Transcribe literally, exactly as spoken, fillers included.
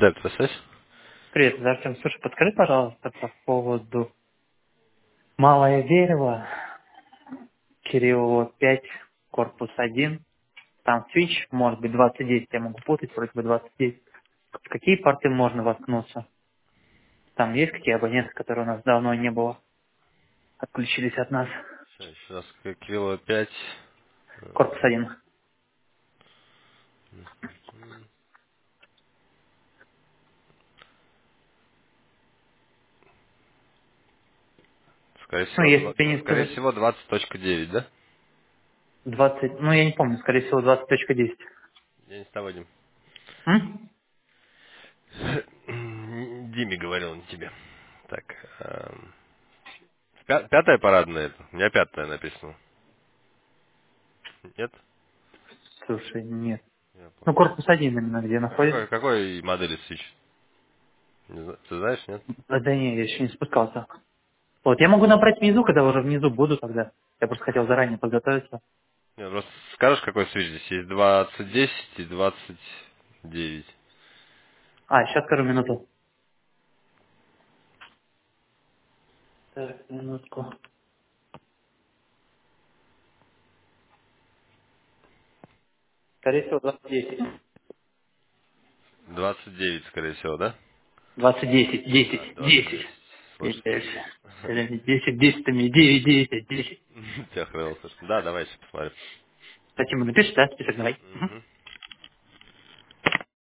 Да, это связь? Привет, Артем. Слушай, подскажи, пожалуйста, по поводу Малое Дерево, Кириллова пять, корпус один. Там свич, может быть, двадцать десять, я могу путать, вроде бы двадцать десять. В какие порты можно воткнуться? Там есть какие абоненты, которые у нас давно не было, отключились от нас? Сейчас, сейчас как кило пять. Корпус один. Скорее Ну, всего, если два- ты не скорее скажешь всего двадцать точка девять, да? двадцать, ну, я не помню, скорее всего, двадцать точка десять. Я не с тобой, Дим. М? Диме говорил, не тебе. Так. эм, пя- Пятая парадная это? У меня пятая написано. Нет? Слушай, нет. Я Ну, понял. корпус один именно где находится. Какой, какой модели свич? Не зна- Ты знаешь, нет? Да, да не, я еще не спускался. Вот, я могу набрать внизу, когда уже внизу буду тогда. Я просто хотел заранее подготовиться. Нет, просто скажешь, какой свич здесь? Есть двадцать десять и двадцать девять. А, сейчас скажу минуту. Так, минутку. Скорее всего, двадцать десять. двадцать девять, скорее всего, да? двадцать десять, А, десять, двадцать десять. десять. Слышь, Десять, десять, десять, девять, девять, десять. тебя хрен слышно. Да, давайте посмотрим. Кстати, мы напишешь, да, список давай. Мгм. Мгм.